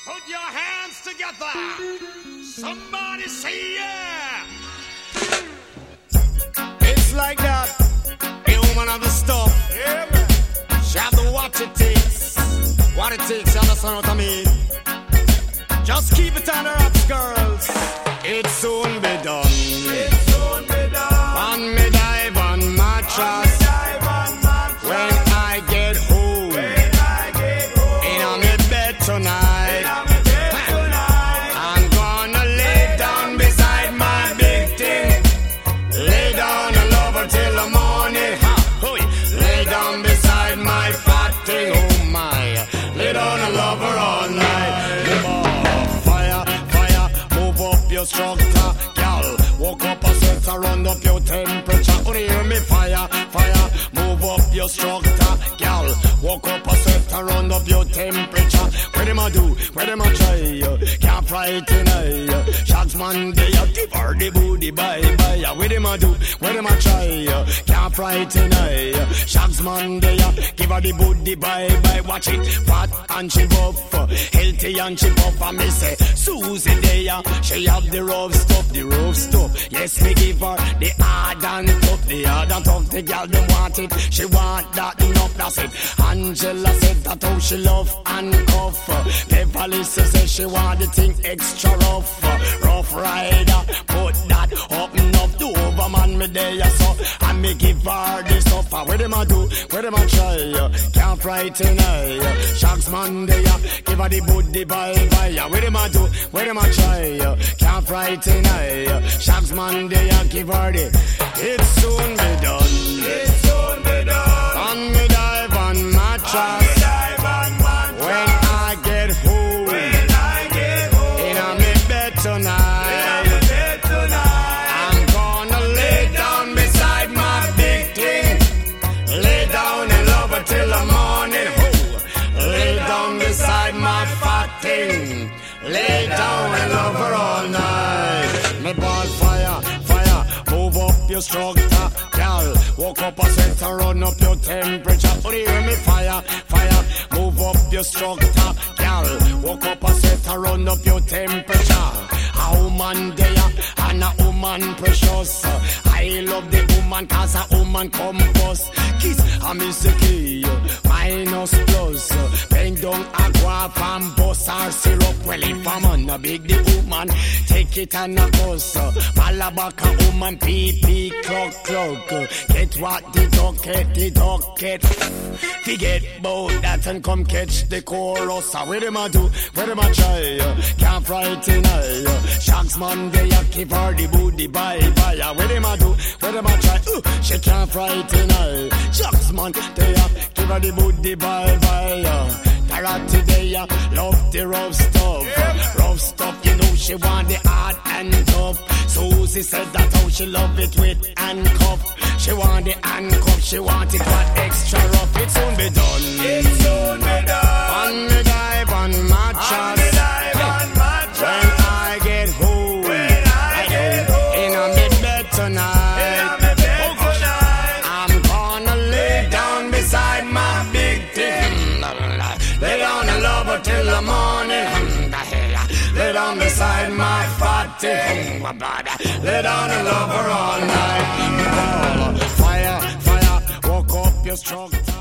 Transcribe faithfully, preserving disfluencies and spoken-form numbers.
Put your hands together. Somebody say yeah. It's like that. A woman of the stuff. Yeah, man. She have to watch it takes. What it takes, you understand what I mean? Just keep it on her ups, girls. It soon be done. It soon be done. On me dive on mattress. When I get home. When I get home. In on me bed tonight. In on me bed tonight. I'm gonna lay down beside my big thing. Lay down and love her till the morning. Ha, hoi. Lay down beside my fat thing. Oh my. Lay down and love her all night. Your structure, gal. Woke up a sweat around up your temperature. Only hear me fire, fire. Move up your structure, gal. Woke up a sweat around up your temperature. Where them a do? Where them a try? Can't frighten I. Shots Monday, give her the booty, bye bye. Where them a do? Where them a try? Can't frighten I. Shots Monday, give her the booty, bye bye. Watch it, fat and she buff, healthy and she buff. And me say, Susie there, she have the rough stuff, the rough stuff. Yes, me give her the hard and tough, the hard and tough. The girl them want it, she want that enough. That's it. Angela said that how she love and cuff. Beverly says she want the thing extra rough. Rough rider, put that up enough to overman me there so. And me give her the stuff. Where them a do? Where them a try? Can't frighten her. Sharks Monday, give her the booty bye bye. Where them a do? Where them a try? Can't frighten her. Sharks Monday, give her the. It soon be done. It soon be done. On me dive on mattress. When I get home. When I get home. In a me bed tonight. In a me bed tonight. I'm gonna lay down beside my big thing. Lay down and love her till the morning. Oh. Lay down beside my fat thing. Lay down and love her all night. Me ball fire, fire. Move up your structure, girl. Woke up a sweat and run up your temperature. Oh, you hear me fire, fire. Move up your structure, girl. Woke up a sweat and run up your temperature. A woman there and a woman precious. I love the woman cause a woman come first. Kiss a miss the key, minus plus. Bang down agua from bus or syrup. Well, if I'm on a big the woman, take it and a bus. Palabaka woman, pee pee, clock clock. Get what the duck, get the duck, get. Forget about that and come catch the chorus. Where them a do? Where them a try? Can't frighten I. Sharks Monday, give her the booty, bye bye. Where them a do? Where them a try? Uh, she can't frighten I. Sharks Monday, give her the booty, bye bye. Karate day, love the rough stuff. Yeah. Rough stuff, you know she want the hard and tough. Susie said that how she love it with handcuff. She want the handcuff, she want it what extra rough. It soon be done. It soon be done. On me dive on mattress. On me dive on mattress. When I get home. When I get home. In a me bed tonight. In a me bed oh, tonight. I'm gonna lay down beside my big thing. Lay down and love her till the morning. Lay down beside my fat thing. Lay down and love her all night. Fire, fire, woke up your structure.